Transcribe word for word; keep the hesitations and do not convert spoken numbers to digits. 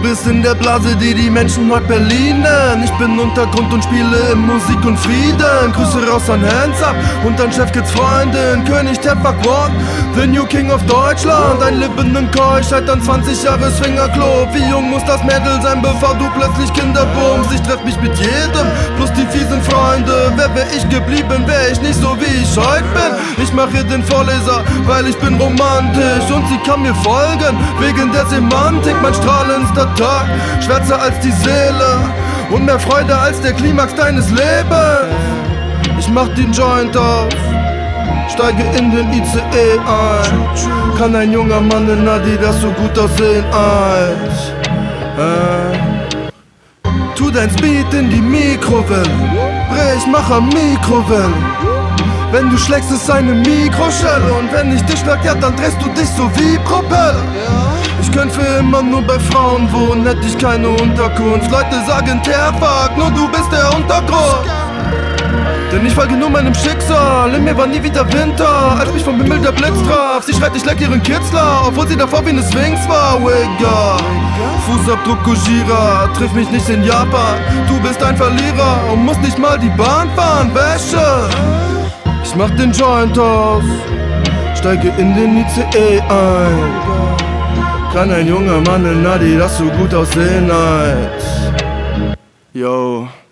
bist in der Blase, die die Menschen heute Berlin nennen. Ich bin Untergrund und spiele in Musik und Frieden. Grüße raus an Hands Up und an Chefkids Freundin. König Tepak One, the new king of Deutschland. Ein lebenden Keuschheit an zwanzig Jahres Fingerklop. Wie jung muss das Mädel sein, bevor du plötzlich Kinder bummst? Ich treff mich mit jedem, plus die fiesen Freunde. Wer wär ich geblieben, wär ich nicht so wie ich heute bin. Ich mach hier den Vorleser, weil ich bin romantisch und sie kann mir folgen, wegen der Semantik. Mein strahlendster Tag, schwärzer als die Seele und mehr Freude als der Klimax deines Lebens. Ich mach den Joint auf, steige in den I C E ein. Kann ein junger Mann in Adidas so gut aussehen als äh. Tu dein Speed in die Mikrowelle, brech, mach am Mikrowelle. Wenn du schlägst, ist eine Mikroschelle. Und wenn ich dich schlag, ja, dann drehst du dich so wie Propeller. Ich könnte für immer nur bei Frauen wohnen, hätte ich keine Unterkunft. Leute sagen Terfak, nur du bist der Untergrund. Denn ich folge nur meinem Schicksal, in mir war nie wieder Winter, als mich vom Himmel der Blitz traf. Sie schreit, ich leck ihren Kitzler, obwohl sie davor wie ne Sphinx war. Wigga, Fußabdruck Gojira, triff mich nicht in Japan. Du bist ein Verlierer und musst nicht mal die Bahn fahren. Wäsche, ich mach den Joint aus, steige in den I C E ein. Kann ein junger Mann in Adidas so gut aussehen als Yo.